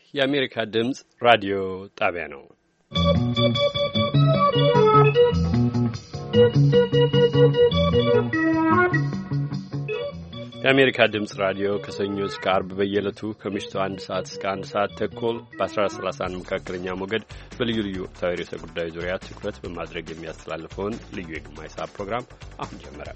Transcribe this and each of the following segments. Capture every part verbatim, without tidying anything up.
የአሜሪካ ድምፅ ራዲዮ ጣቢያ ነው። የአሜሪካ ድምፅ ራዲዮ ከሰኞ እስከ አርብ በየዕለቱ ከምሽቱ አንድ ሰዓት እስከ አንድ ሰዓት ተኩል በ1431 መካከለኛ ሞገድ በልዩ ልዩ ወቅታዊ ርዕሰ ጉዳዮች ዙሪያ ትኩረት በማድረግ የሚያስተላልፈውን ልዩ የግማሽ ሰዓት ፕሮግራም አሁን ጀመረ።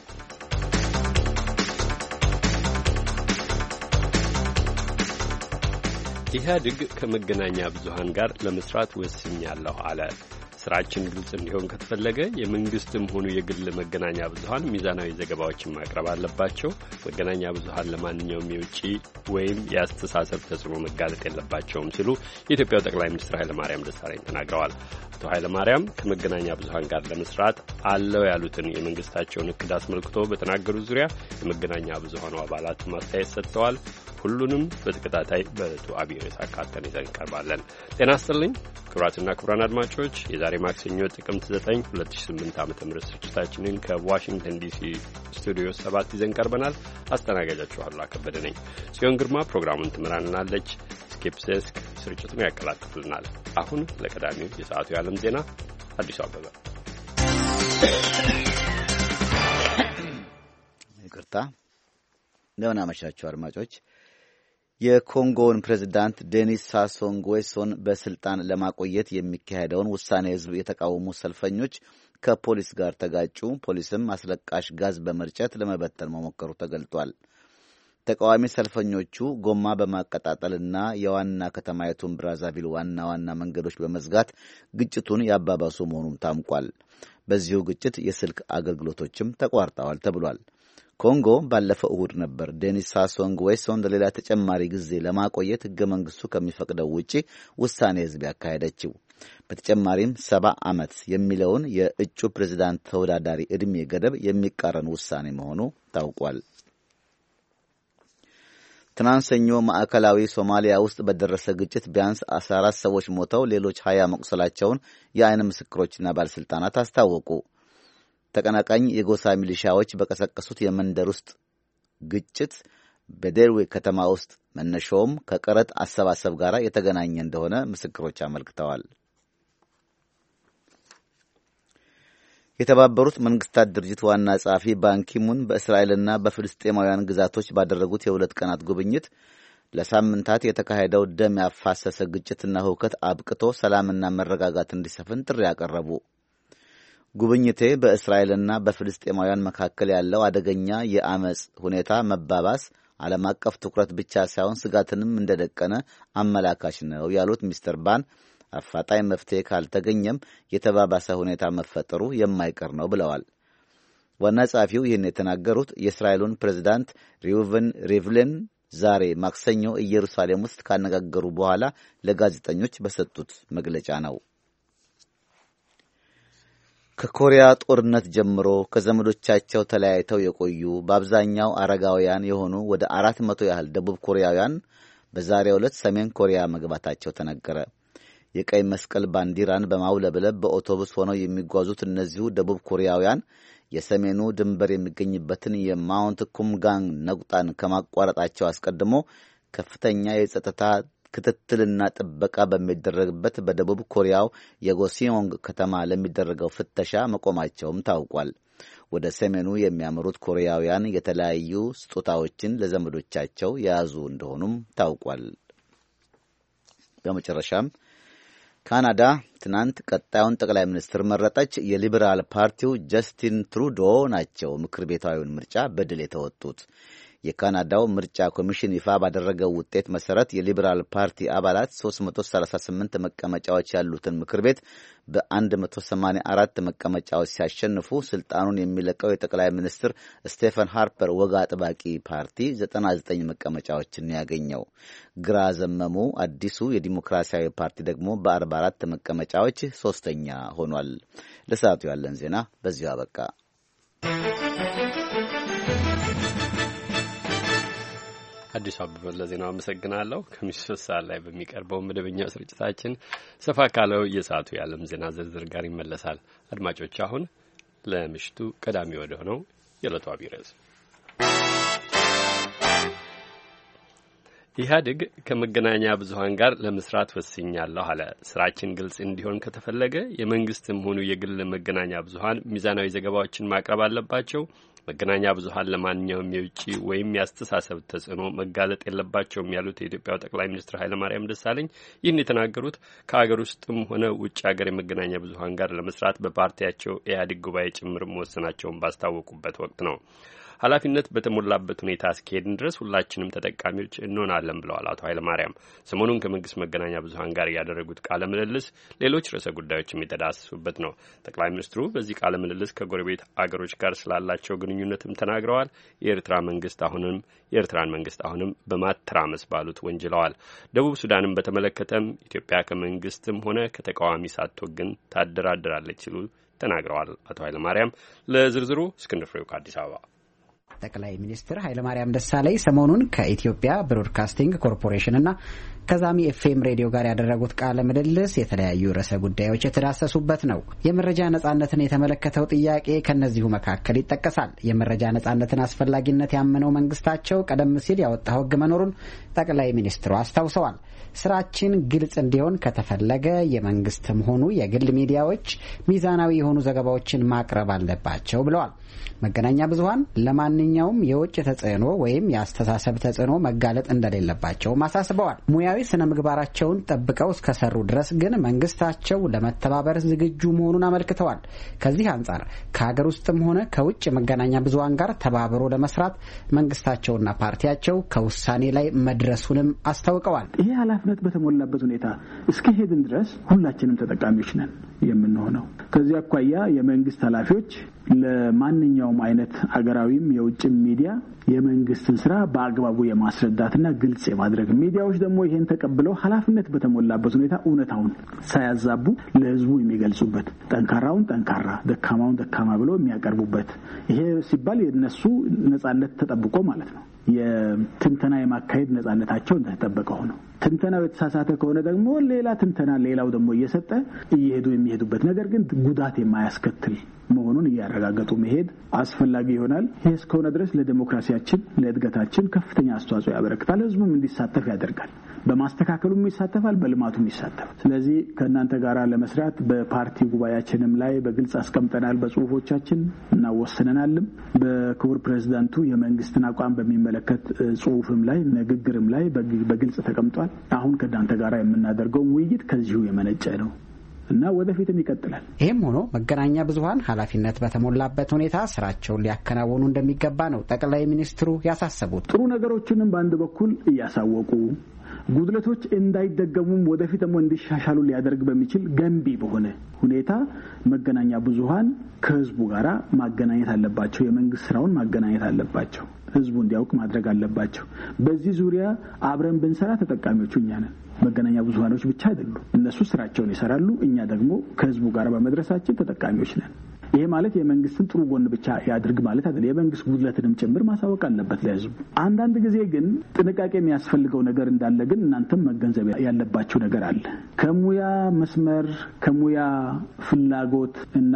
ኢህአዴግ ከመገናኛ ብዙሃን ጋር ለመስራት ወስኛለሁ አለ። ስራችን ግልጽ እንዲሆን ከተፈለገ የመንግስትም ሆኑ የግል መገናኛ ብዙሃን ሚዛናዊ ዘገባዎችን ማቅረብ አለባቸው። መገናኛ ብዙሃን ለማንኛውም የውጭ ወይም የአስተሳሰብ ተጽዕኖ መጋለጥ የለባቸውም ሲሉ የኢትዮጵያው ጠቅላይ ሚኒስትር ኃይለማርያም ደሳለኝ ተናግረዋል። አቶ ኃይለማርያም ከመገናኛ ብዙሃን ጋር ለመስራት አለው ያሉትን የመንግስታቸውን እቅድ አስመልክቶ በተናገሩት ዙሪያ የመገናኛ ብዙሃኑ አባላት ማስተያየት ሰጥተዋል። ሁሉንም በተከታታይ በዕለቱ አብይ ርዕስ አካተን ይዘን እንቀርባለን። ጤና ይስጥልኝ ክቡራትና ክቡራን አድማጮች የዛሬ ማክሰኞ ጥቅምት ዘጠኝ ሁለት ሺህ ስምንት ዓመተ ምህረት ስርጭታችንን ከዋሽንግተን ዲሲ ስቱዲዮ ሰባት ይዘን ቀርበናል። አስተናጋጃችሁ አሉላ ከበደ ነኝ። ጽዮን ግርማ ፕሮግራሙን ትመራናለች። ስኬፕሴስክ ስርጭቱን ያቀላጥፍልናል። አሁን ለቀዳሚው የሰዓቱ የዓለም ዜና አዲሱ አበበ። ይቅርታ እንደምን አመሻችሁ አድማጮች። የኮንጎውን ፕሬዝዳንት ዴኒስ ሳሶ ንጉዌሶን በስልጣን ለማቆየት የሚካሄደውን ውሳኔ ህዝብ የተቃወሙ ሰልፈኞች ከፖሊስ ጋር ተጋጩ። ፖሊስም አስለቃሽ ጋዝ በመርጨት ለመበተን መሞከሩ ተገልጧል። ተቃዋሚ ሰልፈኞቹ ጎማ በማቀጣጠልና የዋና ከተማይቱን ብራዛቪል ዋና ዋና መንገዶች በመዝጋት ግጭቱን ያባባሱ መሆኑም ታምቋል። በዚሁ ግጭት የስልክ አገልግሎቶችም ተቋርጠዋል ተብሏል። ኮንጎ ባለፈው እሁድ ነበር ዴኒስ ሳሶ ንጉዌሶን ለሌላ ተጨማሪ ጊዜ ለማቆየት ህገ መንግስቱ ከሚፈቅደው ውጪ ውሳኔ ህዝብ ያካሄደችው። በተጨማሪም ሰባ ዓመት የሚለውን የእጩ ፕሬዝዳንት ተወዳዳሪ ዕድሜ ገደብ የሚቃረን ውሳኔ መሆኑ ታውቋል። ትናንት ሰኞ ማዕከላዊ ሶማሊያ ውስጥ በደረሰ ግጭት ቢያንስ አስራ አራት ሰዎች ሞተው ሌሎች ሀያ መቁሰላቸውን የዓይን ምስክሮችና ባለስልጣናት አስታወቁ። ተቀናቃኝ የጎሳ ሚሊሻዎች በቀሰቀሱት የመንደር ውስጥ ግጭት በዴርዌ ከተማ ውስጥ መነሻውም ከቀረጥ አሰባሰብ ጋር የተገናኘ እንደሆነ ምስክሮች አመልክተዋል። የተባበሩት መንግስታት ድርጅት ዋና ጸሐፊ ባንኪሙን በእስራኤልና በፍልስጤማውያን ግዛቶች ባደረጉት የሁለት ቀናት ጉብኝት ለሳምንታት የተካሄደው ደም ያፋሰሰ ግጭትና ሁከት አብቅቶ ሰላምና መረጋጋት እንዲሰፍን ጥሪ ያቀረቡ። ጉብኝቴ በእስራኤልና በፍልስጤማውያን መካከል ያለው አደገኛ የአመጽ ሁኔታ መባባስ ዓለም አቀፍ ትኩረት ብቻ ሳይሆን ስጋትንም እንደደቀነ አመላካች ነው ያሉት ሚስተር ባን አፋጣኝ መፍትሄ ካልተገኘም የተባባሰ ሁኔታ መፈጠሩ የማይቀር ነው ብለዋል። ዋና ጸሐፊው ይህን የተናገሩት የእስራኤሉን ፕሬዝዳንት ሪዩቨን ሪቭሊን ዛሬ ማክሰኞ ኢየሩሳሌም ውስጥ ካነጋገሩ በኋላ ለጋዜጠኞች በሰጡት መግለጫ ነው። ከኮሪያ ጦርነት ጀምሮ ከዘመዶቻቸው ተለያይተው የቆዩ በአብዛኛው አረጋውያን የሆኑ ወደ አራት መቶ ያህል ደቡብ ኮሪያውያን በዛሬው ዕለት ሰሜን ኮሪያ መግባታቸው ተነገረ። የቀይ መስቀል ባንዲራን በማውለብለብ በአውቶቡስ ሆነው የሚጓዙት እነዚሁ ደቡብ ኮሪያውያን የሰሜኑ ድንበር የሚገኝበትን የማውንት ኩምጋንግ ነቁጣን ከማቋረጣቸው አስቀድሞ ከፍተኛ የጸጥታ ክትትልና ጥበቃ በሚደረግበት በደቡብ ኮሪያው የጎሲዮንግ ከተማ ለሚደረገው ፍተሻ መቆማቸውም ታውቋል። ወደ ሰሜኑ የሚያመሩት ኮሪያውያን የተለያዩ ስጦታዎችን ለዘመዶቻቸው የያዙ እንደሆኑም ታውቋል። በመጨረሻም ካናዳ ትናንት ቀጣዩን ጠቅላይ ሚኒስትር መረጠች። የሊበራል ፓርቲው ጀስቲን ትሩዶ ናቸው ምክር ቤታዊውን ምርጫ በድል የተወጡት። የካናዳው ምርጫ ኮሚሽን ይፋ ባደረገው ውጤት መሰረት የሊበራል ፓርቲ አባላት ሶስት መቶ ሰላሳ ስምንት መቀመጫዎች ያሉትን ምክር ቤት በ184 መቀመጫዎች ሲያሸንፉ ስልጣኑን የሚለቀው የጠቅላይ ሚኒስትር ስቴፈን ሃርፐር ወግ አጥባቂ ፓርቲ ዘጠና ዘጠኝ መቀመጫዎችን ያገኘው። ግራ ዘመሙ አዲሱ የዲሞክራሲያዊ ፓርቲ ደግሞ በአርባ አራት መቀመጫዎች ሶስተኛ ሆኗል። ለሰዓቱ ያለን ዜና በዚሁ አበቃ። አዲስ አበባ ለዜናው አመሰግናለሁ። ከምሽቱ ሶስት ሰዓት ላይ በሚቀርበው መደበኛ ስርጭታችን ሰፋ ካለው የሰዓቱ የዓለም ዜና ዝርዝር ጋር ይመለሳል። አድማጮች አሁን ለምሽቱ ቀዳሚ ወደ ሆነው የዕለቱ አብይ ርዕስ ኢህአዴግ ከመገናኛ ብዙኃን ጋር ለመስራት ወስኛለሁ አለ። ስራችን ግልጽ እንዲሆን ከተፈለገ የመንግስትም ሆኑ የግል መገናኛ ብዙኃን ሚዛናዊ ዘገባዎችን ማቅረብ አለባቸው። መገናኛ ብዙኃን ለማንኛውም የውጭ ወይም የአስተሳሰብ ተጽዕኖ መጋለጥ የለባቸውም ያሉት የኢትዮጵያው ጠቅላይ ሚኒስትር ኃይለማርያም ደሳለኝ ይህን የተናገሩት ከሀገር ውስጥም ሆነ ውጭ ሀገር የመገናኛ ብዙኃን ጋር ለመስራት በፓርቲያቸው ኢህአዴግ ጉባኤ ጭምር መወሰናቸውን ባስታወቁበት ወቅት ነው። ኃላፊነት በተሞላበት ሁኔታ እስከሄድን ድረስ ሁላችንም ተጠቃሚዎች እንሆናለን ብለዋል አቶ ኃይለማርያም። ሰሞኑን ከመንግስት መገናኛ ብዙኃን ጋር ያደረጉት ቃለ ምልልስ ሌሎች ርዕሰ ጉዳዮች የሚተዳሰሱበት ነው። ጠቅላይ ሚኒስትሩ በዚህ ቃለ ምልልስ ከጎረቤት አገሮች ጋር ስላላቸው ግንኙነትም ተናግረዋል። የኤርትራ መንግስት አሁንም የኤርትራን መንግስት አሁንም በማተራመስ ባሉት ወንጅለዋል። ደቡብ ሱዳንን በተመለከተም ኢትዮጵያ ከመንግስትም ሆነ ከተቃዋሚ ሳትወግን ታደራድራለች ሲሉ ተናግረዋል አቶ ኃይለማርያም። ለዝርዝሩ እስክንድር ፍሬው ከአዲስ አበባ። ጠቅላይ ሚኒስትር ኃይለማርያም ደሳለኝ ሰሞኑን ከኢትዮጵያ ብሮድካስቲንግ ኮርፖሬሽንና ከዛሚ ኤፍኤም ሬዲዮ ጋር ያደረጉት ቃለ ምልልስ የተለያዩ ርዕሰ ጉዳዮች የተዳሰሱበት ነው። የመረጃ ነጻነትን የተመለከተው ጥያቄ ከነዚሁ መካከል ይጠቀሳል። የመረጃ ነጻነትን አስፈላጊነት ያመነው መንግስታቸው ቀደም ሲል ያወጣው ሕግ መኖሩን ጠቅላይ ሚኒስትሩ አስታውሰዋል። ስራችን ግልጽ እንዲሆን ከተፈለገ የመንግስትም ሆኑ የግል ሚዲያዎች ሚዛናዊ የሆኑ ዘገባዎችን ማቅረብ አለባቸው ብለዋል። መገናኛ ብዙኃን ለማንኛውም የውጭ ተጽዕኖ ወይም የአስተሳሰብ ተጽዕኖ መጋለጥ እንደሌለባቸውም አሳስበዋል። ሙያዊ ስነ ምግባራቸውን ጠብቀው እስከሰሩ ድረስ ግን መንግስታቸው ለመተባበር ዝግጁ መሆኑን አመልክተዋል። ከዚህ አንጻር ከሀገር ውስጥም ሆነ ከውጭ መገናኛ ብዙኃን ጋር ተባብሮ ለመስራት መንግስታቸውና ፓርቲያቸው ከውሳኔ ላይ መድረሱንም አስታውቀዋል። ይሄ ኃላፊነት በተሞላበት ሁኔታ እስከሄድን ድረስ ሁላችንም ተጠቃሚዎች ነን የምንሆነው። ከዚህ አኳያ የመንግስት ኃላፊዎች ለማንኛውም አይነት አገራዊም የውጭ ሚዲያ የመንግስትን ስራ በአግባቡ የማስረዳትና ግልጽ የማድረግ ሚዲያዎች ደግሞ ይሄን ተቀብለው ኃላፊነት በተሞላበት ሁኔታ እውነታውን ሳያዛቡ ለህዝቡ የሚገልጹበት፣ ጠንካራውን ጠንካራ ደካማውን ደካማ ብለው የሚያቀርቡበት፣ ይሄ ሲባል የነሱ ነጻነት ተጠብቆ ማለት ነው። የትንተና የማካሄድ ነጻነታቸው እንደተጠበቀ ሆኖ ትንተናው የተሳሳተ ከሆነ ደግሞ ሌላ ትንተና ሌላው ደግሞ እየሰጠ እየሄዱ የሚሄዱበት ነገር ግን ጉዳት የማያስከትል መሆኑን እያረጋገጡ መሄድ አስፈላጊ ይሆናል። ይህ እስከሆነ ድረስ ለዲሞክራሲያችን ለእድገታችን ከፍተኛ አስተዋጽኦ ያበረክታል። ህዝቡም እንዲሳተፍ ያደርጋል። በማስተካከሉም ይሳተፋል፣ በልማቱም ይሳተፋል። ስለዚህ ከእናንተ ጋር ለመስራት በፓርቲ ጉባኤያችንም ላይ በግልጽ አስቀምጠናል። በጽሁፎቻችን እናወስነናልም። በክቡር ፕሬዝዳንቱ የመንግስትን አቋም በሚመለከት ጽሁፍም ላይ ንግግርም ላይ በግልጽ ተቀምጧል። አሁን ከእናንተ ጋር የምናደርገው ውይይት ከዚሁ የመነጨ ነው እና ወደፊትም ይቀጥላል። ይህም ሆኖ መገናኛ ብዙኃን ኃላፊነት በተሞላበት ሁኔታ ስራቸውን ሊያከናውኑ እንደሚገባ ነው ጠቅላይ ሚኒስትሩ ያሳሰቡት። ጥሩ ነገሮችንም በአንድ በኩል እያሳወቁ ጉድለቶች እንዳይደገሙም ወደፊት ደግሞ እንዲሻሻሉ ሊያደርግ በሚችል ገንቢ በሆነ ሁኔታ መገናኛ ብዙኃን ከህዝቡ ጋራ ማገናኘት አለባቸው። የመንግስት ስራውን ማገናኘት አለባቸው። ህዝቡ እንዲያውቅ ማድረግ አለባቸው። በዚህ ዙሪያ አብረን ብንሰራ ተጠቃሚዎቹ እኛ ነን። መገናኛ ብዙኃኖች ብቻ አይደሉም። እነሱ ስራቸውን ይሰራሉ፣ እኛ ደግሞ ከህዝቡ ጋር በመድረሳችን ተጠቃሚዎች ነን። ይሄ ማለት የመንግስትን ጥሩ ጎን ብቻ ያድርግ ማለት አይደለም። የመንግስት ጉድለትንም ጭምር ማሳወቅ አለበት ለህዝቡ። አንዳንድ ጊዜ ግን ጥንቃቄ የሚያስፈልገው ነገር እንዳለ ግን እናንተም መገንዘብ ያለባችሁ ነገር አለ። ከሙያ መስመር ከሙያ ፍላጎት እና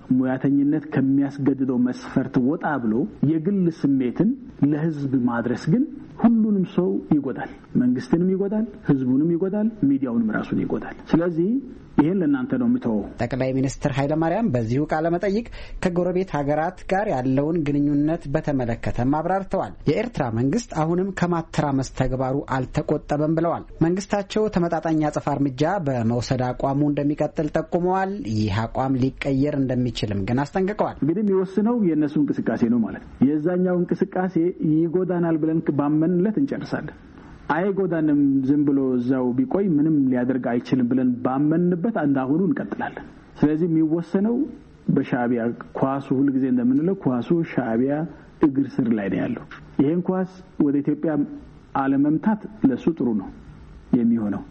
ሙያተኝነት ከሚያስገድደው መስፈርት ወጣ ብሎ የግል ስሜትን ለህዝብ ማድረስ ግን ሁሉንም ሰው ይጎዳል። መንግስትንም ይጎዳል፣ ህዝቡንም ይጎዳል፣ ሚዲያውንም ራሱን ይጎዳል። ስለዚህ ይሄን ለእናንተ ነው የምተወው። ጠቅላይ ሚኒስትር ኃይለማርያም በዚሁ ቃለ መጠይቅ ከጎረቤት ሀገራት ጋር ያለውን ግንኙነት በተመለከተም አብራርተዋል። የኤርትራ መንግስት አሁንም ከማተራመስ ተግባሩ አልተቆጠበም ብለዋል። መንግስታቸው ተመጣጣኝ አጸፋ እርምጃ በመውሰድ አቋሙ እንደሚቀጥል ጠቁመዋል። ይህ አቋም ሊቀየር እንደሚችልም ግን አስጠንቅቀዋል። እንግዲህ የሚወስነው የእነሱ እንቅስቃሴ ነው ማለት ነው። የዛኛው እንቅስቃሴ ይጎዳናል ብለን ባመንለት እንጨርሳለን። አይጎዳንም ዝም ብሎ እዛው ቢቆይ ምንም ሊያደርግ አይችልም ብለን ባመንበት እንዳሁኑ እንቀጥላለን። ስለዚህ የሚወሰነው በሻዕቢያ ኳሱ ሁልጊዜ እንደምንለው ኳሱ ሻዕቢያ እግር ስር ላይ ነው ያለው። ይሄን ኳስ ወደ ኢትዮጵያ አለመምታት ለሱ ጥሩ ነው የሚሆነው።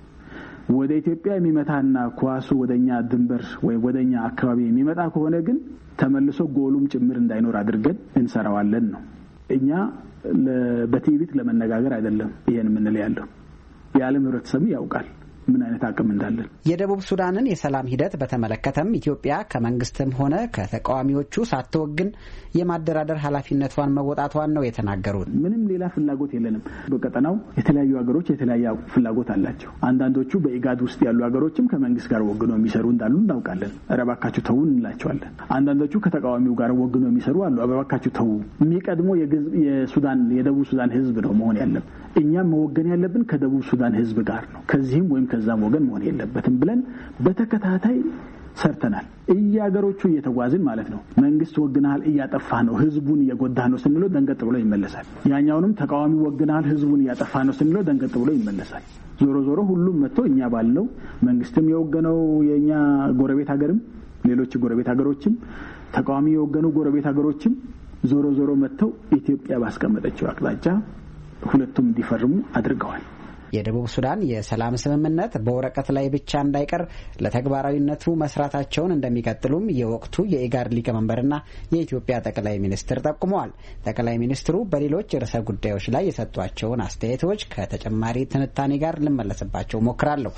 ወደ ኢትዮጵያ የሚመታና ኳሱ ወደኛ ድንበር ወይ ወደኛ አካባቢ የሚመጣ ከሆነ ግን ተመልሶ ጎሉም ጭምር እንዳይኖር አድርገን እንሰራዋለን ነው። እኛ በቲቪት ለመነጋገር አይደለም ይሄን ምን ያለው የዓለም ህብረተሰብ ያውቃል። ምን አይነት አቅም እንዳለን። የደቡብ ሱዳንን የሰላም ሂደት በተመለከተም ኢትዮጵያ ከመንግስትም ሆነ ከተቃዋሚዎቹ ሳትወግን የማደራደር ኃላፊነቷን መወጣቷን ነው የተናገሩት። ምንም ሌላ ፍላጎት የለንም። በቀጠናው የተለያዩ ሀገሮች የተለያየ ፍላጎት አላቸው። አንዳንዶቹ በኢጋድ ውስጥ ያሉ ሀገሮችም ከመንግስት ጋር ወግነው የሚሰሩ እንዳሉ እናውቃለን። እባካችሁ ተው እንላቸዋለን። አንዳንዶቹ ከተቃዋሚው ጋር ወግነው የሚሰሩ አሉ። እባካችሁ ተው። የሚቀድመው የሱዳን የደቡብ ሱዳን ህዝብ ነው መሆን ያለበት። እኛም መወገን ያለብን ከደቡብ ሱዳን ህዝብ ጋር ነው። ከዚህም ወይም ከዛም ወገን መሆን የለበትም ብለን በተከታታይ ሰርተናል። እያገሮቹ እየተጓዝን ማለት ነው። መንግስት ወግናል እያጠፋህ ነው፣ ህዝቡን እየጎዳህ ነው ስንለው ደንገጥ ብሎ ይመለሳል። ያኛውንም ተቃዋሚ ወግናል ህዝቡን እያጠፋህ ነው ስንለው ደንገጥ ብሎ ይመለሳል። ዞሮ ዞሮ ሁሉም መጥቶ እኛ ባልነው መንግስትም የወገነው የኛ ጎረቤት ሀገርም ሌሎች ጎረቤት ሀገሮችም ተቃዋሚ የወገኑ ጎረቤት ሀገሮችም ዞሮ ዞሮ መጥተው ኢትዮጵያ ባስቀመጠችው አቅጣጫ ሁለቱም እንዲፈርሙ አድርገዋል። የደቡብ ሱዳን የሰላም ስምምነት በወረቀት ላይ ብቻ እንዳይቀር ለተግባራዊነቱ መስራታቸውን እንደሚቀጥሉም የወቅቱ የኢጋድ ሊቀመንበርና የኢትዮጵያ ጠቅላይ ሚኒስትር ጠቁመዋል። ጠቅላይ ሚኒስትሩ በሌሎች ርዕሰ ጉዳዮች ላይ የሰጧቸውን አስተያየቶች ከተጨማሪ ትንታኔ ጋር ልመለስባቸው ሞክራለሁ።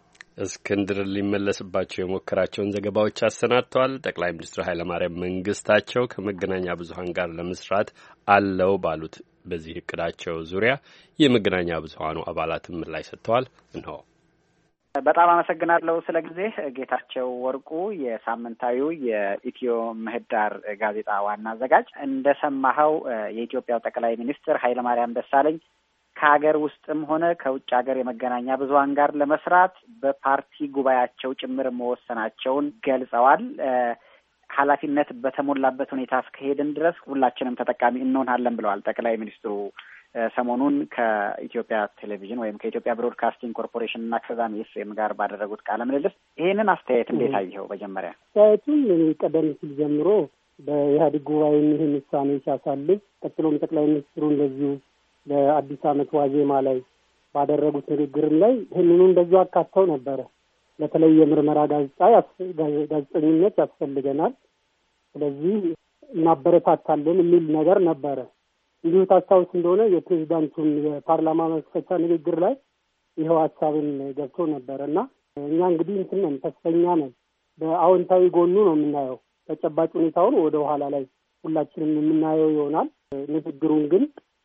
እስክንድር ሊመለስባቸው የሞከራቸውን ዘገባዎች አሰናድተዋል። ጠቅላይ ሚኒስትር ኃይለማርያም መንግስታቸው ከመገናኛ ብዙኃን ጋር ለመስራት አለው ባሉት በዚህ እቅዳቸው ዙሪያ የመገናኛ ብዙኃኑ አባላትም ምላሽ ሰጥተዋል። እንሆ። በጣም አመሰግናለሁ ስለ ጊዜ። ጌታቸው ወርቁ የሳምንታዊው የኢትዮ ምህዳር ጋዜጣ ዋና አዘጋጅ። እንደሰማኸው የኢትዮጵያው ጠቅላይ ሚኒስትር ኃይለማርያም ደሳለኝ ከሀገር ውስጥም ሆነ ከውጭ ሀገር የመገናኛ ብዙኃን ጋር ለመስራት በፓርቲ ጉባኤያቸው ጭምር መወሰናቸውን ገልጸዋል። ኃላፊነት በተሞላበት ሁኔታ እስከሄድን ድረስ ሁላችንም ተጠቃሚ እንሆናለን ብለዋል ጠቅላይ ሚኒስትሩ ሰሞኑን ከኢትዮጵያ ቴሌቪዥን ወይም ከኢትዮጵያ ብሮድካስቲንግ ኮርፖሬሽን እና ከዛም ኤፍኤም ጋር ባደረጉት ቃለ ምልልስ ይሄንን አስተያየት እንዴት አየኸው? መጀመሪያ አስተያየቱን እኔ ቀደም ሲል ጀምሮ በኢህአዴግ ጉባኤ ይህን ውሳኔ ሲያሳልፍ ቀጥሎም ጠቅላይ ሚኒስትሩ እንደዚሁ በአዲስ ዓመት ዋዜማ ላይ ባደረጉት ንግግር ላይ ይህንኑ እንደዚሁ አካተው ነበረ። በተለይ የምርመራ ጋዜጣ ጋዜጠኝነት ያስፈልገናል፣ ስለዚህ እናበረታታለን የሚል ነገር ነበረ። እንዲሁ ታስታውስ እንደሆነ የፕሬዚዳንቱን የፓርላማ መክፈቻ ንግግር ላይ ይኸው ሀሳብን ገብቶ ነበረ እና እኛ እንግዲህ እንትን ነን፣ ተስፈኛ ነን። በአዎንታዊ ጎኑ ነው የምናየው። ተጨባጭ ሁኔታውን ወደ ኋላ ላይ ሁላችንም የምናየው ይሆናል። ንግግሩን ግን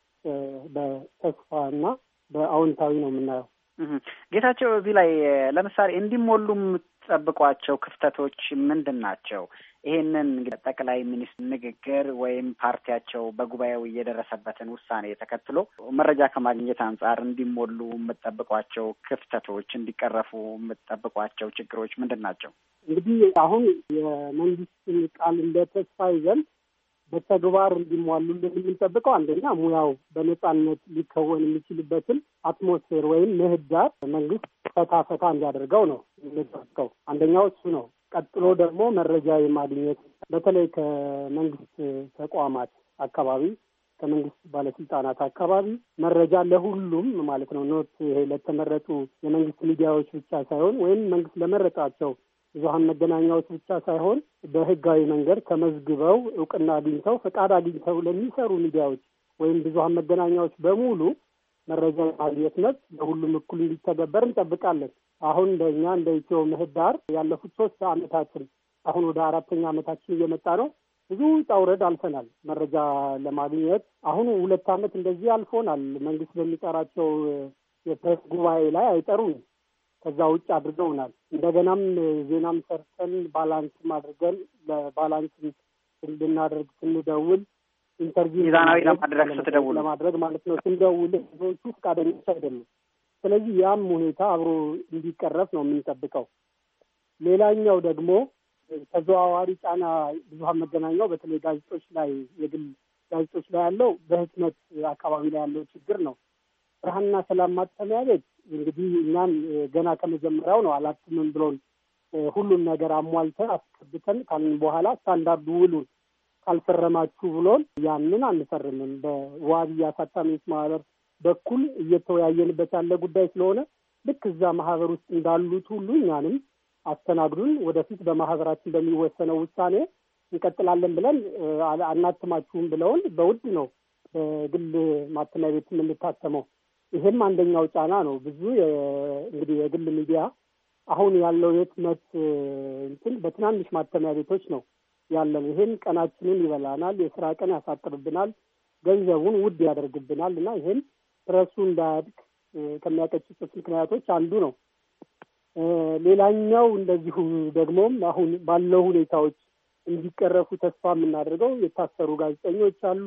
በተስፋና በአዎንታዊ ነው የምናየው። ጌታቸው፣ እዚህ ላይ ለምሳሌ እንዲሞሉ የምትጠብቋቸው ክፍተቶች ምንድን ናቸው? ይሄንን ጠቅላይ ሚኒስትር ንግግር ወይም ፓርቲያቸው በጉባኤው እየደረሰበትን ውሳኔ ተከትሎ መረጃ ከማግኘት አንጻር እንዲሞሉ የምትጠብቋቸው ክፍተቶች፣ እንዲቀረፉ የምትጠብቋቸው ችግሮች ምንድን ናቸው? እንግዲህ አሁን የመንግስትን ቃል እንደ ተስፋ ይዘን በተግባር እንዲሟሉልን የምንጠብቀው አንደኛ ሙያው በነጻነት ሊከወን የሚችልበትን አትሞስፌር ወይም ምህዳር መንግስት ፈታ ፈታ እንዲያደርገው ነው የምንጠብቀው። አንደኛው እሱ ነው። ቀጥሎ ደግሞ መረጃ የማግኘት በተለይ ከመንግስት ተቋማት አካባቢ ከመንግስት ባለስልጣናት አካባቢ መረጃ ለሁሉም ማለት ነው ኖት ይሄ ለተመረጡ የመንግስት ሚዲያዎች ብቻ ሳይሆን ወይም መንግስት ለመረጣቸው ብዙሃን መገናኛዎች ብቻ ሳይሆን በህጋዊ መንገድ ተመዝግበው እውቅና አግኝተው ፈቃድ አግኝተው ለሚሰሩ ሚዲያዎች ወይም ብዙሃን መገናኛዎች በሙሉ መረጃ ማግኘት መብት ለሁሉም እኩል እንዲተገበር እንጠብቃለን። አሁን እንደኛ እንደ ኢትዮ ምህዳር ያለፉት ሶስት አመታችን አሁን ወደ አራተኛ አመታችን እየመጣ ነው። ብዙ ውጣ ውረድ አልፈናል መረጃ ለማግኘት። አሁን ሁለት አመት እንደዚህ አልፎናል። መንግስት በሚጠራቸው የፕሬስ ጉባኤ ላይ አይጠሩም። ከዛ ውጭ አድርገውናል። እንደገናም ዜናም ሰርተን ባላንስ አድርገን ለባላንስ እንድናደርግ ስንደውል ኢንተርቪው ሚዛናዊ ለማድረግ ስትደውል ለማድረግ ማለት ነው ስንደውል ብዙዎቹ ፈቃደኞች አይደሉም። ስለዚህ ያም ሁኔታ አብሮ እንዲቀረፍ ነው የምንጠብቀው። ሌላኛው ደግሞ ተዘዋዋሪ ጫና ብዙሃን መገናኛው በተለይ ጋዜጦች ላይ የግል ጋዜጦች ላይ ያለው በህትመት አካባቢ ላይ ያለው ችግር ነው። ብርሃንና ሰላም ማተሚያ ቤት እንግዲህ እኛን ገና ከመጀመሪያው ነው አላትምም ብሎን ሁሉን ነገር አሟልተን አስከብተን ካልን በኋላ ስታንዳርዱ ውሉን ካልፈረማችሁ ብሎን ያንን አንፈርምም። በዋቢ አሳታሚዎች ማህበር በኩል እየተወያየንበት ያለ ጉዳይ ስለሆነ ልክ እዛ ማህበር ውስጥ እንዳሉት ሁሉ እኛንም አስተናግዱን፣ ወደፊት በማህበራችን በሚወሰነው ውሳኔ እንቀጥላለን ብለን አናትማችሁም ብለውን በውድ ነው በግል ማተሚያ ቤት የምንታተመው። ይሄም አንደኛው ጫና ነው። ብዙ እንግዲህ የግል ሚዲያ አሁን ያለው የህትመት እንትን በትናንሽ ማተሚያ ቤቶች ነው ያለን። ይሄን ቀናችንን ይበላናል፣ የስራ ቀን ያሳጥርብናል፣ ገንዘቡን ውድ ያደርግብናል እና ይሄን ፕረሱ እንዳያድግ ከሚያቀጭጩት ምክንያቶች አንዱ ነው። ሌላኛው እንደዚሁ ደግሞ አሁን ባለው ሁኔታዎች እንዲቀረፉ ተስፋ የምናደርገው የታሰሩ ጋዜጠኞች አሉ፣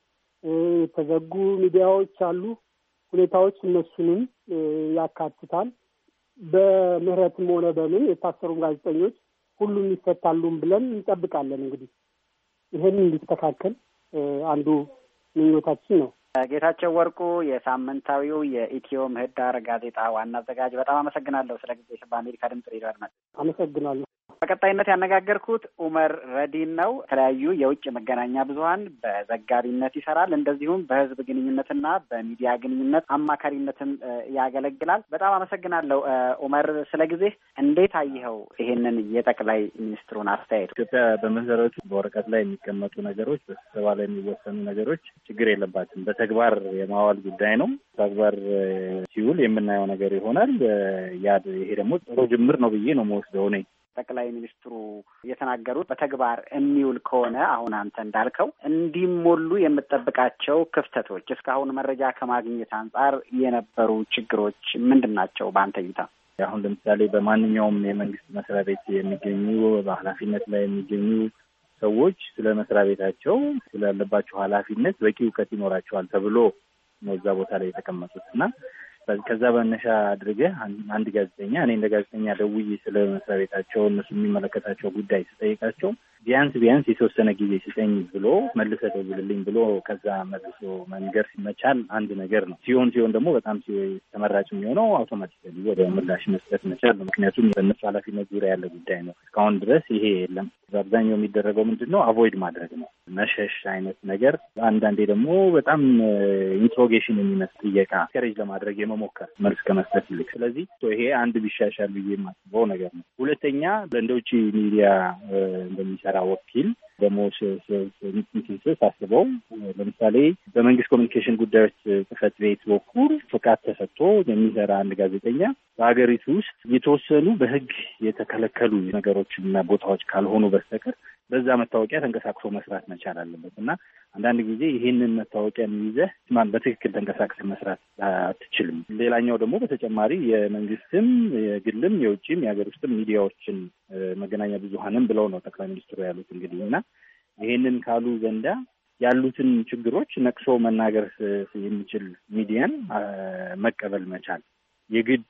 የተዘጉ ሚዲያዎች አሉ። ሁኔታዎች እነሱንም ያካትታል። በምህረትም ሆነ በምን የታሰሩ ጋዜጠኞች ሁሉም ይፈታሉም ብለን እንጠብቃለን። እንግዲህ ይሄን እንዲስተካከል አንዱ ምኞታችን ነው። ጌታቸው ወርቁ የሳምንታዊው የኢትዮ ምህዳር ጋዜጣ ዋና አዘጋጅ፣ በጣም አመሰግናለሁ ስለ ጊዜ። በአሜሪካ ድምጽ ሬዲዮ አድማጭ አመሰግናለሁ። በቀጣይነት ያነጋገርኩት ኡመር ረዲን ነው። የተለያዩ የውጭ መገናኛ ብዙኃን በዘጋቢነት ይሰራል። እንደዚሁም በህዝብ ግንኙነትና በሚዲያ ግንኙነት አማካሪነትም ያገለግላል። በጣም አመሰግናለሁ ኡመር ስለ ጊዜ። እንዴት አየኸው ይሄንን የጠቅላይ ሚኒስትሩን አስተያየት? ኢትዮጵያ በመሰረቱ በወረቀት ላይ የሚቀመጡ ነገሮች፣ በስብሰባ ላይ የሚወሰኑ ነገሮች ችግር የለባትም። በተግባር የማዋል ጉዳይ ነው። ተግባር ሲውል የምናየው ነገር ይሆናል። ያ ይሄ ደግሞ ጥሩ ጅምር ነው ብዬ ነው የምወስደው እኔ። ጠቅላይ ሚኒስትሩ የተናገሩት በተግባር የሚውል ከሆነ አሁን አንተ እንዳልከው እንዲሞሉ የምትጠብቃቸው ክፍተቶች፣ እስካሁን መረጃ ከማግኘት አንጻር የነበሩ ችግሮች ምንድን ናቸው በአንተ እይታ? አሁን ለምሳሌ በማንኛውም የመንግስት መስሪያ ቤት የሚገኙ በኃላፊነት ላይ የሚገኙ ሰዎች ስለ መስሪያ ቤታቸው ስላለባቸው ኃላፊነት በቂ እውቀት ይኖራቸዋል ተብሎ ነው እዛ ቦታ ላይ የተቀመጡት እና ከዛ በመነሻ አድርገህ አንድ ጋዜጠኛ እኔ እንደ ጋዜጠኛ ደውዬ ስለ መስሪያ ቤታቸው እነሱ የሚመለከታቸው ጉዳይ ስጠይቃቸው ቢያንስ ቢያንስ የተወሰነ ጊዜ ሲጠኝ ብሎ መልሰህ ደውልልኝ ብሎ ከዛ መልሶ መንገር ሲመቻል አንድ ነገር ነው። ሲሆን ሲሆን ደግሞ በጣም ተመራጭ የሚሆነው አውቶማቲካሊ ወደ ምላሽ መስጠት መቻል ነው። ምክንያቱም በእነሱ ኃላፊነት ዙሪያ ያለ ጉዳይ ነው። እስካሁን ድረስ ይሄ የለም። በአብዛኛው የሚደረገው ምንድን ነው? አቮይድ ማድረግ ነው፣ መሸሽ አይነት ነገር። አንዳንዴ ደግሞ በጣም ኢንትሮጌሽን የሚመስል ጥየቃ ከሬጅ ለማድረግ የመሞከር መልስ ከመስጠት ይልቅ። ስለዚህ ይሄ አንድ ቢሻሻል ብዬ የማስበው ነገር ነው። ሁለተኛ እንደ ውጭ ሚዲያ እንደሚሰራ ወኪል ደግሞ ሳስበው ለምሳሌ በመንግስት ኮሚኒኬሽን ጉዳዮች ጽሕፈት ቤት በኩል ፍቃድ ተሰጥቶ የሚሰራ አንድ ጋዜጠኛ በሀገሪቱ ውስጥ የተወሰኑ በሕግ የተከለከሉ ነገሮችና ቦታዎች ካልሆኑ በስተቀር በዛ መታወቂያ ተንቀሳቅሶ መስራት መቻል አለበት እና አንዳንድ ጊዜ ይሄንን መታወቂያ ይዘህ ማን በትክክል ተንቀሳቅሰህ መስራት አትችልም። ሌላኛው ደግሞ በተጨማሪ የመንግስትም የግልም የውጭም የሀገር ውስጥም ሚዲያዎችን መገናኛ ብዙኃንም ብለው ነው ጠቅላይ ሚኒስትሩ ያሉት እንግዲህ እና ይሄንን ካሉ ዘንዳ ያሉትን ችግሮች ነቅሶ መናገር የሚችል ሚዲያን መቀበል መቻል የግድ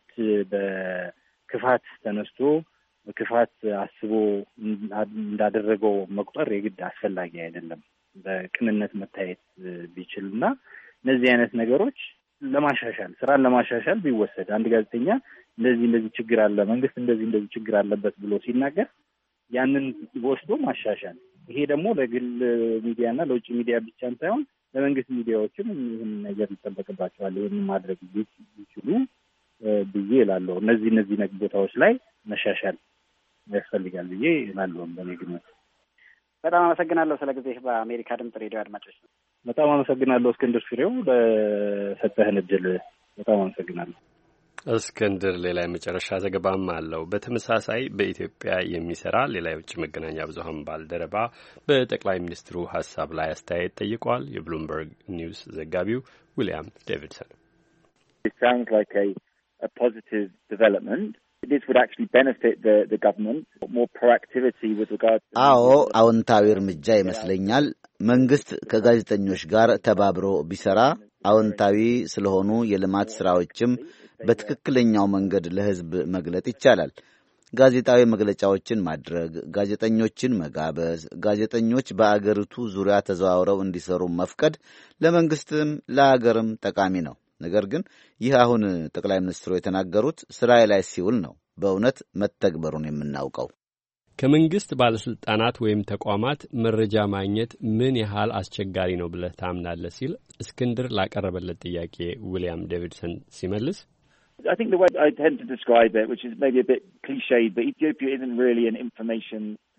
በክፋት ተነስቶ በክፋት አስቦ እንዳደረገው መቁጠር የግድ አስፈላጊ አይደለም። በቅንነት መታየት ቢችልና እነዚህ አይነት ነገሮች ለማሻሻል ስራን ለማሻሻል ቢወሰድ አንድ ጋዜጠኛ እንደዚህ እንደዚህ ችግር አለ፣ መንግስት እንደዚህ እንደዚህ ችግር አለበት ብሎ ሲናገር ያንን ወስዶ ማሻሻል። ይሄ ደግሞ ለግል ሚዲያና ለውጭ ሚዲያ ብቻም ሳይሆን ለመንግስት ሚዲያዎችም ይህን ነገር ይጠበቅባቸዋል። ይህን ማድረግ ቢችሉ ብዬ እላለሁ። እነዚህ እነዚህ ቦታዎች ላይ መሻሻል ያስፈልጋል ብዬ እላለሁ በእኔ ግምት። በጣም አመሰግናለሁ ስለ ጊዜ። በአሜሪካ ድምጽ ሬዲዮ አድማጮች በጣም አመሰግናለሁ። እስክንድር ፍሬው ለሰጠህን እድል በጣም አመሰግናለሁ። እስክንድር ሌላ የመጨረሻ ዘገባም አለው። በተመሳሳይ በኢትዮጵያ የሚሰራ ሌላ የውጭ መገናኛ ብዙኃን ባልደረባ በጠቅላይ ሚኒስትሩ ሀሳብ ላይ አስተያየት ጠይቋል። የብሉምበርግ ኒውስ ዘጋቢው ዊሊያም ዴቪድሰን It sounds like a, a positive development. This would actually benefit the, the government, more proactivity with regard to... አዎ አዎንታዊ እርምጃ ይመስለኛል። መንግስት ከጋዜጠኞች ጋር ተባብሮ ቢሰራ አዎንታዊ ስለሆኑ የልማት ስራዎችም በትክክለኛው መንገድ ለሕዝብ መግለጥ ይቻላል። ጋዜጣዊ መግለጫዎችን ማድረግ፣ ጋዜጠኞችን መጋበዝ፣ ጋዜጠኞች በአገሪቱ ዙሪያ ተዘዋውረው እንዲሰሩ መፍቀድ ለመንግስትም ለአገርም ጠቃሚ ነው። ነገር ግን ይህ አሁን ጠቅላይ ሚኒስትሩ የተናገሩት ስራ ላይ ሲውል ነው በእውነት መተግበሩን የምናውቀው። ከመንግስት ባለስልጣናት ወይም ተቋማት መረጃ ማግኘት ምን ያህል አስቸጋሪ ነው ብለህ ታምናለህ? ሲል እስክንድር ላቀረበለት ጥያቄ ዊሊያም ዴቪድሰን ሲመልስ I think the way I tend to describe it, which is maybe a bit cliched, but Ethiopia isn't really an information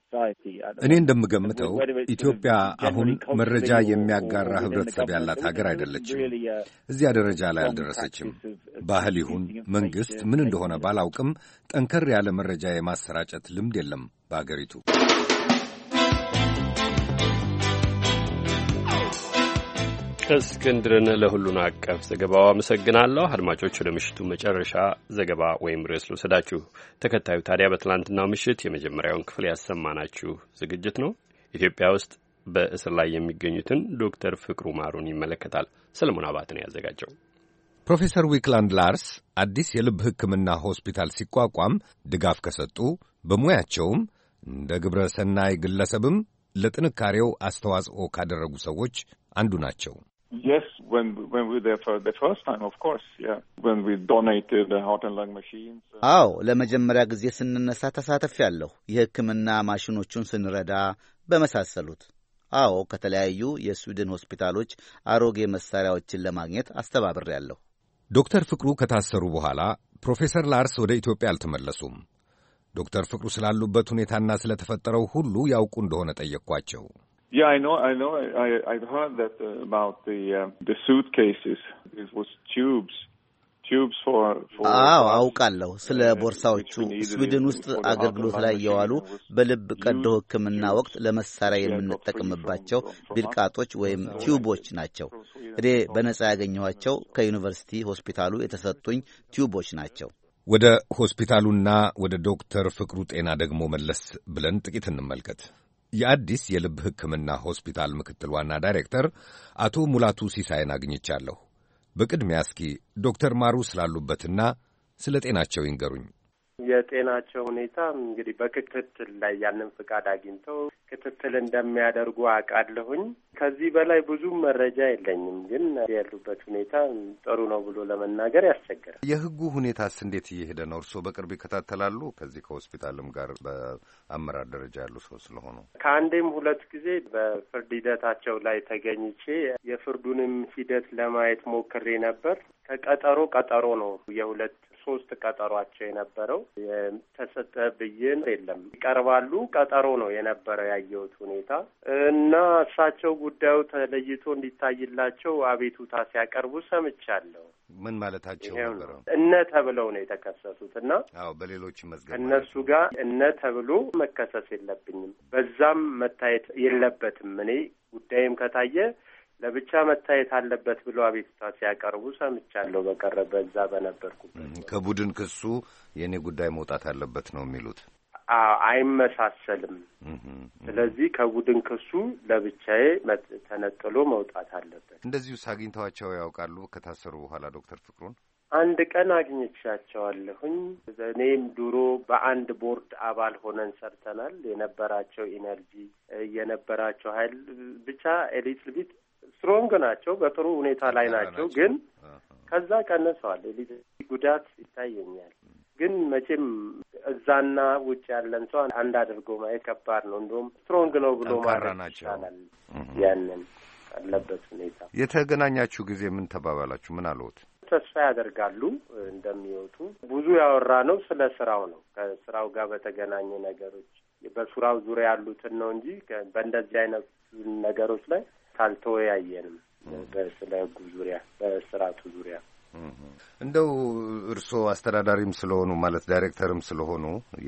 እኔ እንደምገምተው ኢትዮጵያ አሁን መረጃ የሚያጋራ ህብረተሰብ ያላት ሀገር አይደለችም። እዚያ ደረጃ ላይ አልደረሰችም። ባህል ይሁን መንግሥት ምን እንደሆነ ባላውቅም ጠንከር ያለ መረጃ የማሰራጨት ልምድ የለም በአገሪቱ። እስክንድርን ለሁሉን አቀፍ ዘገባው አመሰግናለሁ። አድማጮች ወደ ምሽቱ መጨረሻ ዘገባ ወይም ርዕስ ልውሰዳችሁ። ተከታዩ ታዲያ በትላንትናው ምሽት የመጀመሪያውን ክፍል ያሰማናችሁ ዝግጅት ነው። ኢትዮጵያ ውስጥ በእስር ላይ የሚገኙትን ዶክተር ፍቅሩ ማሩን ይመለከታል። ሰለሞን አባት ነው ያዘጋጀው። ፕሮፌሰር ዊክላንድ ላርስ አዲስ የልብ ሕክምና ሆስፒታል ሲቋቋም ድጋፍ ከሰጡ በሙያቸውም እንደ ግብረ ሰናይ ግለሰብም ለጥንካሬው አስተዋጽኦ ካደረጉ ሰዎች አንዱ ናቸው። Yes, when when we were there for the first time, of course, yeah. When we donated the heart and lung machines. አዎ ለመጀመሪያ ጊዜ ስንነሳ ተሳትፌያለሁ። የሕክምና ማሽኖቹን ስንረዳ በመሳሰሉት። አዎ ከተለያዩ የስዊድን ሆስፒታሎች አሮጌ መሳሪያዎችን ለማግኘት አስተባብሬያለሁ። ዶክተር ፍቅሩ ከታሰሩ በኋላ ፕሮፌሰር ላርስ ወደ ኢትዮጵያ አልተመለሱም። ዶክተር ፍቅሩ ስላሉበት ሁኔታና ስለተፈጠረው ሁሉ ያውቁ እንደሆነ ጠየቅኳቸው። Yeah, I know. I know. I I've heard that uh, about the uh, the suitcases. It was tubes, tubes for for. አዎ አውቃለሁ ስለ ቦርሳዎቹ። ስዊድን ውስጥ አገልግሎት ላይ የዋሉ በልብ ቀዶ ሕክምና ወቅት ለመሳሪያ የምንጠቀምባቸው ቢልቃጦች ወይም ቲዩቦች ናቸው። እኔ በነጻ ያገኘኋቸው ከዩኒቨርሲቲ ሆስፒታሉ የተሰጡኝ ቲዩቦች ናቸው። ወደ ሆስፒታሉና ወደ ዶክተር ፍቅሩ ጤና ደግሞ መለስ ብለን ጥቂት እንመልከት። የአዲስ የልብ ሕክምና ሆስፒታል ምክትል ዋና ዳይሬክተር አቶ ሙላቱ ሲሳይን አግኝቻለሁ። በቅድሚያ እስኪ ዶክተር ማሩ ስላሉበትና ስለ ጤናቸው ይንገሩኝ። የጤናቸው ሁኔታ እንግዲህ በክትትል ላይ ያንን ፍቃድ አግኝተው ክትትል እንደሚያደርጉ አውቃለሁኝ። ከዚህ በላይ ብዙ መረጃ የለኝም፣ ግን ያሉበት ሁኔታ ጥሩ ነው ብሎ ለመናገር ያስቸግራል። የሕጉ ሁኔታስ እንዴት እየሄደ ነው? እርስዎ በቅርብ ይከታተላሉ? ከዚህ ከሆስፒታልም ጋር በአመራር ደረጃ ያሉ ሰው ስለሆኑ። ከአንዴም ሁለት ጊዜ በፍርድ ሂደታቸው ላይ ተገኝቼ የፍርዱንም ሂደት ለማየት ሞክሬ ነበር። ከቀጠሮ ቀጠሮ ነው የሁለት ሶስት ቀጠሯቸው የነበረው። የተሰጠ ብይን የለም። ይቀርባሉ ቀጠሮ ነው የነበረው ያየሁት ሁኔታ እና እሳቸው ጉዳዩ ተለይቶ እንዲታይላቸው አቤቱታ ሲያቀርቡ ሰምቻለሁ። ምን ማለታቸው ነበር? እነ ተብለው ነው የተከሰሱት እና አዎ በሌሎች መዝገብ እነሱ ጋር እነ ተብሎ መከሰስ የለብኝም፣ በዛም መታየት የለበትም። እኔ ጉዳይም ከታየ ለብቻ መታየት አለበት ብሎ አቤቱታ ሲያቀርቡ ሰምቻለሁ። በቀረበ እዛ በነበርኩበት ከቡድን ክሱ የእኔ ጉዳይ መውጣት አለበት ነው የሚሉት። አይመሳሰልም። ስለዚህ ከቡድን ክሱ ለብቻዬ ተነጥሎ መውጣት አለበት። እንደዚሁ አግኝተዋቸው ያውቃሉ? ከታሰሩ በኋላ ዶክተር ፍቅሩን አንድ ቀን አግኝቻቸዋለሁኝ። እኔም ድሮ በአንድ ቦርድ አባል ሆነን ሰርተናል። የነበራቸው ኢነርጂ የነበራቸው ኃይል ብቻ ኤሊት ልቢት ስትሮንግ ናቸው። በጥሩ ሁኔታ ላይ ናቸው። ግን ከዛ ቀንሰዋል። ኤሊት ጉዳት ይታየኛል። ግን መቼም እዛና ውጭ ያለን ሰው አንድ አድርጎ ማየት ከባድ ነው። እንደውም ስትሮንግ ነው ብሎ ማለት ይቻላል። ያንን ያለበት ሁኔታ የተገናኛችሁ ጊዜ ምን ተባባላችሁ? ምን አለዎት? ተስፋ ያደርጋሉ እንደሚወጡ። ብዙ ያወራ ነው ስለ ስራው ነው። ከስራው ጋር በተገናኘ ነገሮች በስራው ዙሪያ ያሉትን ነው እንጂ በእንደዚህ አይነት ነገሮች ላይ ካልተወያየንም ስለ ሕጉ ዙሪያ በስርዓቱ ዙሪያ እንደው እርስዎ አስተዳዳሪም ስለሆኑ ማለት ዳይሬክተርም ስለሆኑ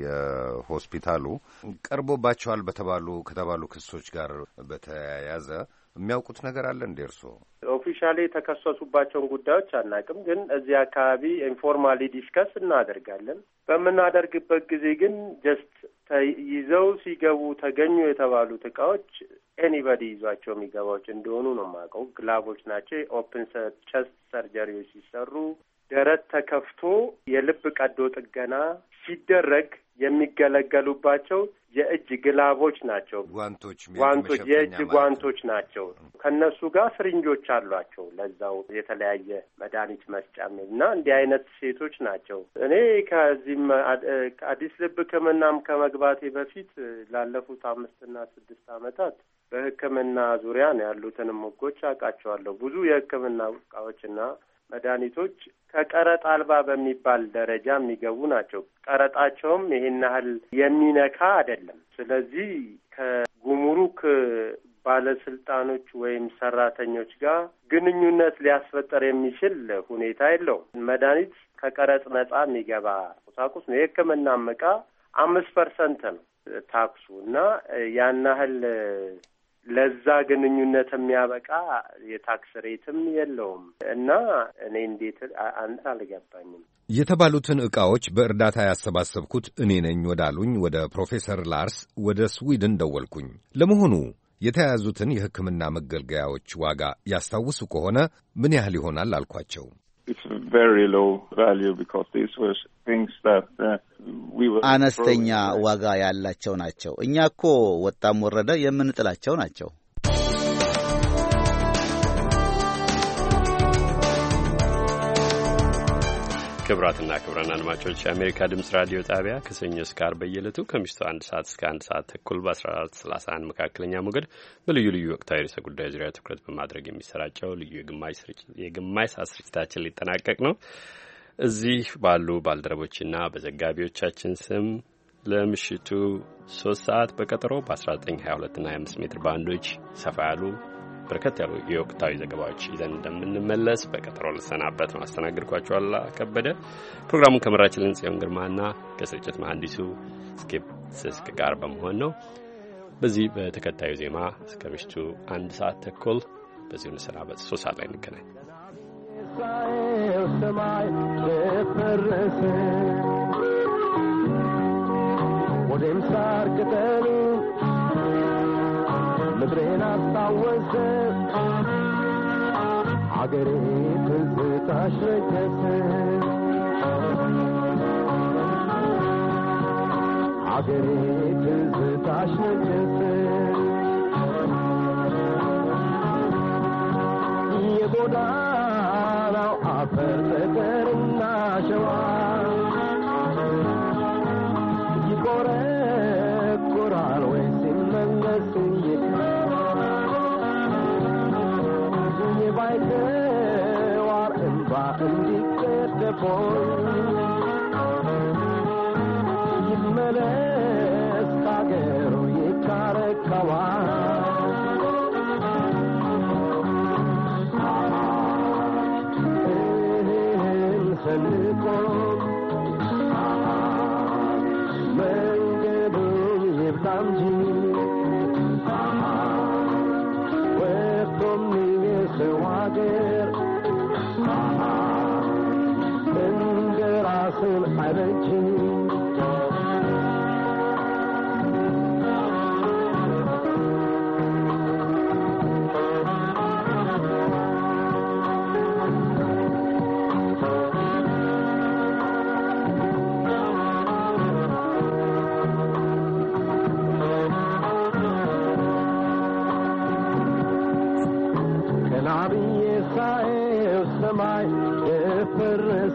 የሆስፒታሉ ቀርቦባቸዋል በተባሉ ከተባሉ ክሶች ጋር በተያያዘ የሚያውቁት ነገር አለ እንዴ? እርስዎ ኦፊሻሊ የተከሰሱባቸውን ጉዳዮች አናውቅም፣ ግን እዚህ አካባቢ ኢንፎርማሊ ዲስከስ እናደርጋለን። በምናደርግበት ጊዜ ግን ጀስት ይዘው ሲገቡ ተገኙ የተባሉት እቃዎች ኤኒባዲ ይዟቸው የሚገባዎች እንደሆኑ ነው የማውቀው። ግላቦች ናቸው። ኦፕን ቸስት ሰርጀሪዎች ሲሰሩ ደረት ተከፍቶ የልብ ቀዶ ጥገና ሲደረግ የሚገለገሉባቸው የእጅ ግላቦች ናቸው። ጓንቶች ጓንቶች የእጅ ጓንቶች ናቸው። ከነሱ ጋር ፍሪንጆች አሏቸው። ለዛው የተለያየ መድኃኒት መስጫም እና እንዲህ አይነት ሴቶች ናቸው። እኔ ከዚህም አዲስ ልብ ሕክምናም ከመግባቴ በፊት ላለፉት አምስትና ስድስት ዓመታት በሕክምና ዙሪያ ነው ያሉትንም ሕጎች አውቃቸዋለሁ። ብዙ የሕክምና እቃዎችና መድኃኒቶች ከቀረጥ አልባ በሚባል ደረጃ የሚገቡ ናቸው። ቀረጣቸውም ይሄን ያህል የሚነካ አይደለም። ስለዚህ ከጉምሩክ ባለስልጣኖች ወይም ሰራተኞች ጋር ግንኙነት ሊያስፈጠር የሚችል ሁኔታ የለውም። መድኃኒት ከቀረጥ ነጻ የሚገባ ቁሳቁስ ነው። የሕክምና ዕቃ አምስት ፐርሰንት ነው ታክሱ እና ያን ያህል ለዛ ግንኙነት የሚያበቃ የታክስ ሬትም የለውም እና እኔ እንዴት አንተ አልገባኝም። የተባሉትን ዕቃዎች በእርዳታ ያሰባሰብኩት እኔ ነኝ ወዳሉኝ ወደ ፕሮፌሰር ላርስ ወደ ስዊድን ደወልኩኝ። ለመሆኑ የተያዙትን የሕክምና መገልገያዎች ዋጋ ያስታውሱ ከሆነ ምን ያህል ይሆናል አልኳቸው። አነስተኛ ዋጋ ያላቸው ናቸው። እኛ እኮ ወጣም ወረደ የምንጥላቸው ናቸው። ክቡራትና ክቡራን አድማጮች የአሜሪካ ድምጽ ራዲዮ ጣቢያ ከሰኞ እስከ ዓርብ በየዕለቱ ከምሽቱ አንድ ሰዓት እስከ አንድ ሰዓት ተኩል በአስራ አራት ሰላሳ አንድ መካከለኛ ሞገድ በልዩ ልዩ ወቅታዊ ርዕሰ ጉዳይ ዙሪያ ትኩረት በማድረግ የሚሰራጨው ልዩ የግማሽ ሰዓት ስርጭታችን ሊጠናቀቅ ነው። እዚህ ባሉ ባልደረቦችና በዘጋቢዎቻችን ስም ለምሽቱ ሶስት ሰዓት በቀጠሮ በአስራ ዘጠኝ ሀያ ሁለትና ሀያ አምስት ሜትር ባንዶች ሰፋ ያሉ በርከት ያሉ የወቅታዊ ዘገባዎች ይዘን እንደምንመለስ በቀጠሮ ልሰናበት ነው። አስተናግድኳችሁ አሉላ ከበደ። ፕሮግራሙን ከመራችልን ጽዮን ግርማና ከስርጭት መሐንዲሱ ስኬፕ ስስክ ጋር በመሆን ነው። በዚህ በተከታዩ ዜማ እስከ ምሽቱ አንድ ሰዓት ተኩል በዚሁ እንሰናበት። ሶስት ሰዓት ላይ እንገናኝ። ወደም ሳር ቅጠሉ ምድሬን አስታወሰ አገሬ ትዝታሽ ረገሰ አገሬ ትዝታሽ ረገሰ የጎዳናው አፈር ጠጠርና ሸዋ ይቆረቁራል ወይ ሲመለስ የባይተዋር እንባ እንዲቀደፎን ይመለስ አገሩ ይታረከዋል እህል ሰንቆ መንገዱን ይብላ እንጂ ሰው አገር እንደ ራስን አይበጅ ሰማይ የፈረሰ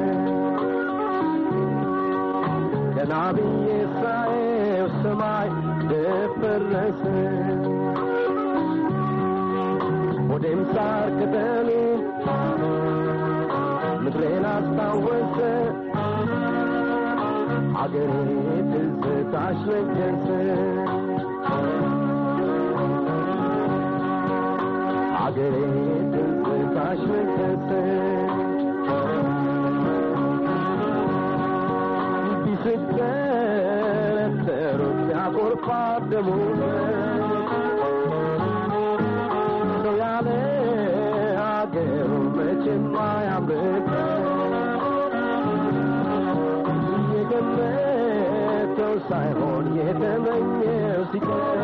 ገና ብዬ ሳየው ሰማይ የፈረሰ ወደም ሳር ቅጠሉ ምድሬን አስታወሰ አገሬ ትዝታሽ ነገሰ አገሬ ትዝታሽ ነገሰ ቢስከተሩት ያቆርፋት ደሙ ሰው ያለ አገሩ መቼም አያምርም የገመተው ሳይሆን የተመኘው ሲቀር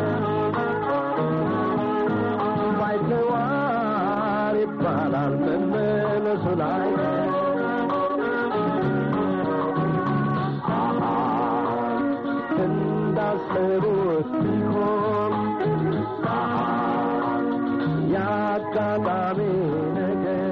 ባይተዋር ይባላል መመለሱ ላይ እንዳሰቡት ቢሆን ያጋጣሚ ነገር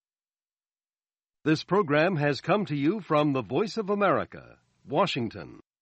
This program has come to you from the Voice of America, Washington.